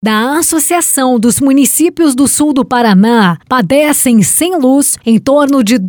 da Associação dos Municípios do Sul do Paraná padecem sem luz em torno de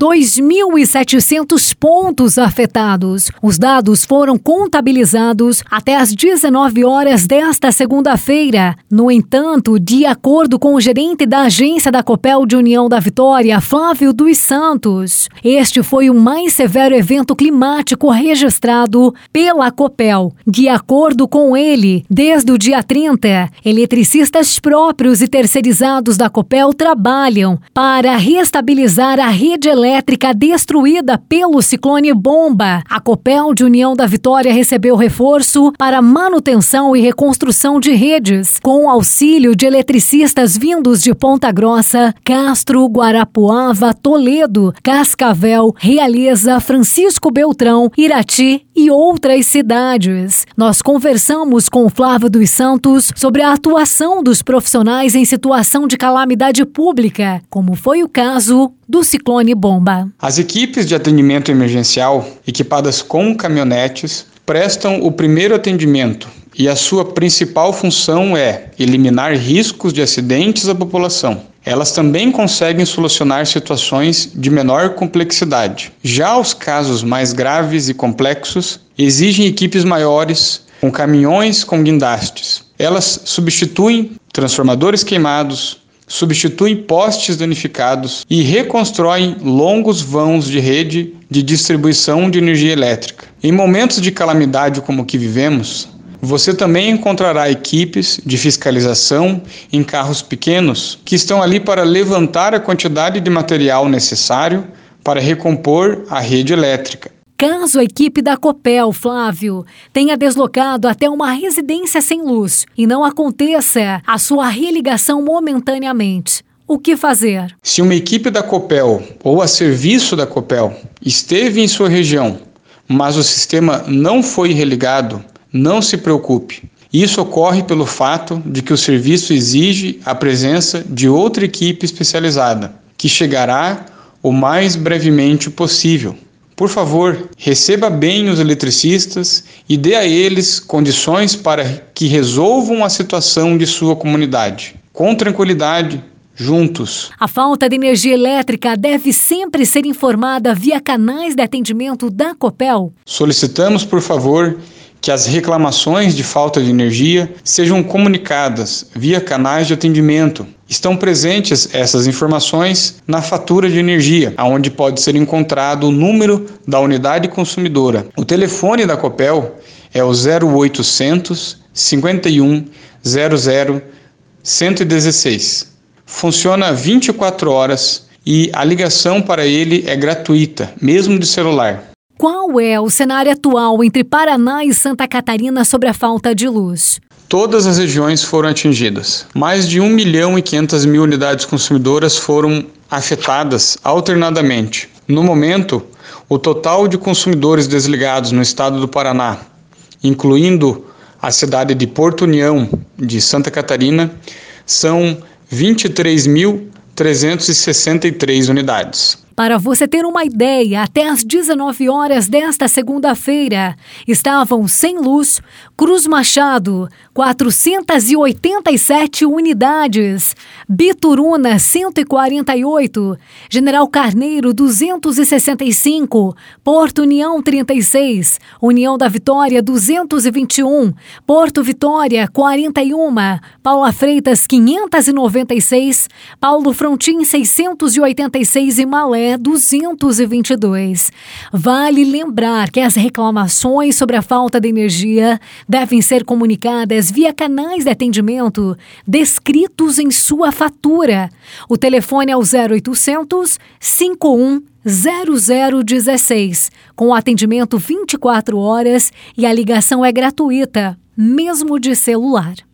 2.700 pontos afetados. Os dados foram contabilizados até às 19 horas desta segunda-feira. No entanto, de acordo com o gerente da agência da Copel de União da Vitória, Flávio dos Santos, este foi o mais severo evento climático registrado pela Copel. De acordo com ele, desde o dia 30, eletricistas próprios e terceirizados da Copel trabalham para reestabilizar a rede elétrica destruída pelo ciclone Bomba. A Copel de União da Vitória recebeu reforço para manutenção e reconstrução de redes, com auxílio de eletricistas vindos de Ponta Grossa, Castro, Guarapuava, Toledo, Cascavel, Realeza, Francisco Beltrão, Irati e outras cidades. Nós conversamos com o Flávio dos Santos sobre a atuação dos profissionais em situação de calamidade pública, como foi o caso do ciclone Bomba. As equipes de atendimento emergencial, equipadas com caminhonetes, prestam o primeiro atendimento e a sua principal função é eliminar riscos de acidentes à população. Elas também conseguem solucionar situações de menor complexidade. Já os casos mais graves e complexos exigem equipes maiores, com caminhões com guindastes. Elas substituem transformadores queimados, substituem postes danificados e reconstroem longos vãos de rede de distribuição de energia elétrica. Em momentos de calamidade como o que vivemos, você também encontrará equipes de fiscalização em carros pequenos que estão ali para levantar a quantidade de material necessário para recompor a rede elétrica. Caso a equipe da Copel, Flávio, tenha deslocado até uma residência sem luz e não aconteça a sua religação momentaneamente, o que fazer? Se uma equipe da Copel ou a serviço da Copel esteve em sua região, mas o sistema não foi religado, não se preocupe. Isso ocorre pelo fato de que o serviço exige a presença de outra equipe especializada, que chegará o mais brevemente possível. Por favor, receba bem os eletricistas e dê a eles condições para que resolvam a situação de sua comunidade. Com tranquilidade, juntos. A falta de energia elétrica deve sempre ser informada via canais de atendimento da Copel. Solicitamos, por favor, que as reclamações de falta de energia sejam comunicadas via canais de atendimento. Estão presentes essas informações na fatura de energia, onde pode ser encontrado o número da unidade consumidora. O telefone da Copel é o 0800 51 00 116. Funciona 24 horas e a ligação para ele é gratuita, mesmo de celular. Qual é o cenário atual entre Paraná e Santa Catarina sobre a falta de luz? Todas as regiões foram atingidas. Mais de 1.500.000 unidades consumidoras foram afetadas alternadamente. No momento, o total de consumidores desligados no estado do Paraná, incluindo a cidade de Porto União, de Santa Catarina, são 23.363 unidades. Para você ter uma ideia, até às 19 horas desta segunda-feira, estavam sem luz Cruz Machado, 487 unidades, Bituruna, 148, General Carneiro, 265, Porto União, 36, União da Vitória, 221, Porto Vitória, 41, Paula Freitas, 596, Paulo Frontin, 686 e Malé, 222. Vale lembrar que as reclamações sobre a falta de energia devem ser comunicadas via canais de atendimento descritos em sua fatura. O telefone é o 0800 51 0016, com atendimento 24 horas e a ligação é gratuita, mesmo de celular.